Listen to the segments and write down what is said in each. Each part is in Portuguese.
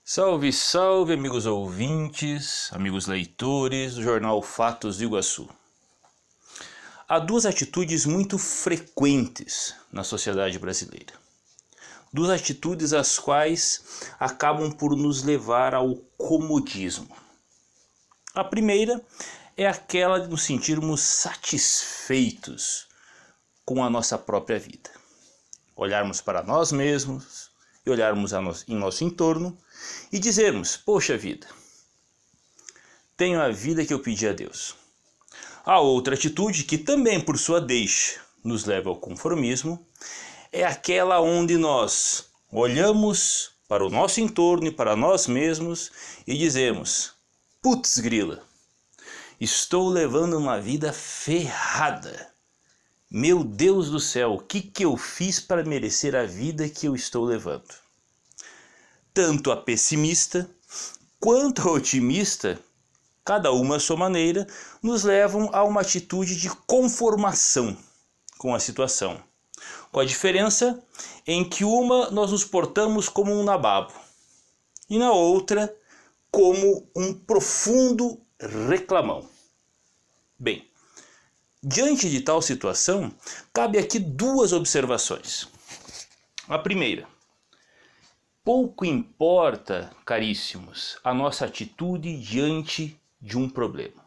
Salve, salve, amigos ouvintes, amigos leitores do jornal Fatos do Iguaçu. Há duas atitudes muito frequentes na sociedade brasileira. Duas atitudes as quais acabam por nos levar ao comodismo. A primeira é aquela de nos sentirmos satisfeitos com a nossa própria vida. Olharmos para nós mesmos e olharmos em nosso entorno e dizermos: poxa vida, tenho a vida que eu pedi a Deus. A outra atitude, que também por sua deixa nos leva ao conformismo, é aquela onde nós olhamos para o nosso entorno e para nós mesmos e dizemos: putz grila, estou levando uma vida ferrada. Meu Deus do céu, o que eu fiz para merecer a vida que eu estou levando? Tanto a pessimista quanto a otimista, cada uma à sua maneira, nos levam a uma atitude de conformação com a situação. Com a diferença em que uma nós nos portamos como um nababo e na outra como um profundo reclamão. Bem, diante de tal situação, cabe aqui duas observações. A primeira: pouco importa, caríssimos, a nossa atitude diante de um problema.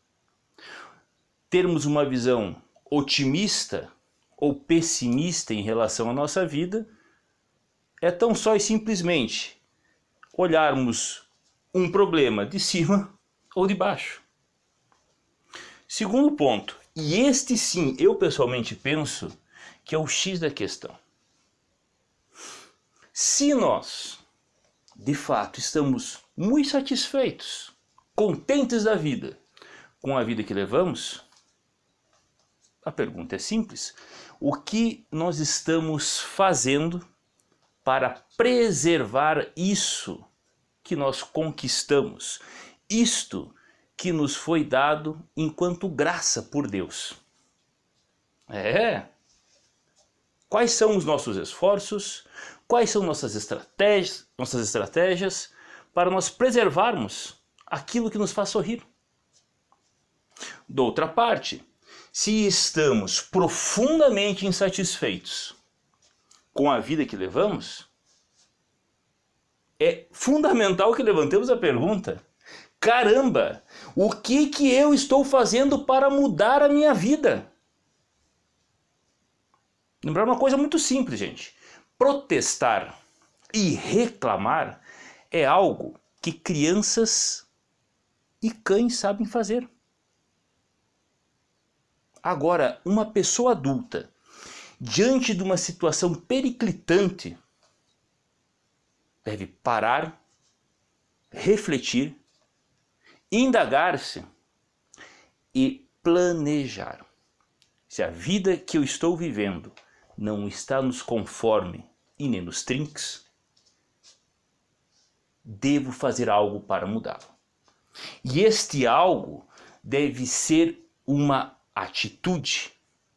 Termos uma visão otimista ou pessimista em relação à nossa vida é tão só e simplesmente olharmos um problema de cima ou de baixo. Segundo ponto, e este sim eu pessoalmente penso que é o X da questão. Se nós, de fato, estamos muito satisfeitos, contentes da vida, com a vida que levamos, a pergunta é simples: o que nós estamos fazendo para preservar isso que nós conquistamos, isto que nos foi dado enquanto graça por Deus? Quais são os nossos esforços? Quais são nossas estratégias para nós preservarmos aquilo que nos faz sorrir? De outra parte, se estamos profundamente insatisfeitos com a vida que levamos, é fundamental que levantemos a pergunta: caramba, o que eu estou fazendo para mudar a minha vida? Lembrar uma coisa muito simples, gente. Protestar e reclamar é algo que crianças e cães sabem fazer. Agora, uma pessoa adulta, diante de uma situação periclitante, deve parar, refletir, indagar-se e planejar. Se a vida que eu estou vivendo não está nos conforme e nem nos trinques, devo fazer algo para mudá-lo. E este algo deve ser uma atitude,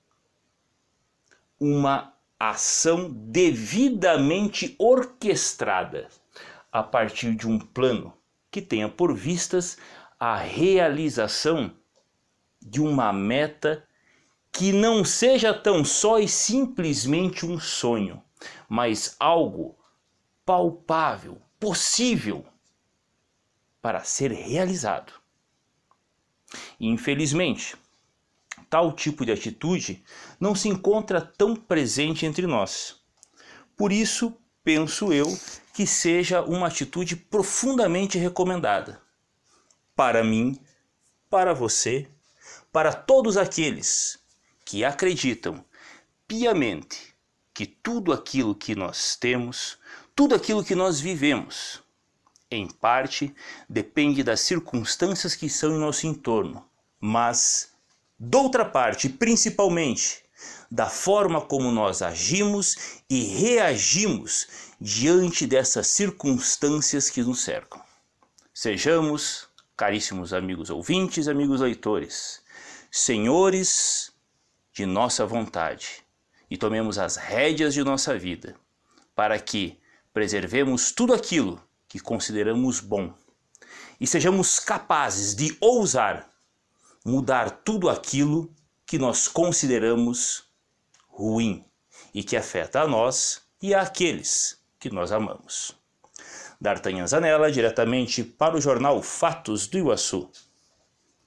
uma ação devidamente orquestrada a partir de um plano que tenha por vistas a realização de uma meta que não seja tão só e simplesmente um sonho, mas algo palpável, possível para ser realizado. E, infelizmente, tal tipo de atitude não se encontra tão presente entre nós. Por isso, penso eu que seja uma atitude profundamente recomendada para mim, para você, para todos aqueles que acreditam piamente que tudo aquilo que nós temos, tudo aquilo que nós vivemos, em parte depende das circunstâncias que são em nosso entorno, mas, de outra parte, principalmente, da forma como nós agimos e reagimos diante dessas circunstâncias que nos cercam. Sejamos, caríssimos amigos ouvintes, amigos leitores, senhores de nossa vontade e tomemos as rédeas de nossa vida para que preservemos tudo aquilo que consideramos bom e sejamos capazes de ousar mudar tudo aquilo que nós consideramos ruim e que afeta a nós e àqueles que nós amamos. D'Artagnan Zanella, diretamente para o jornal Fatos do Iguaçu.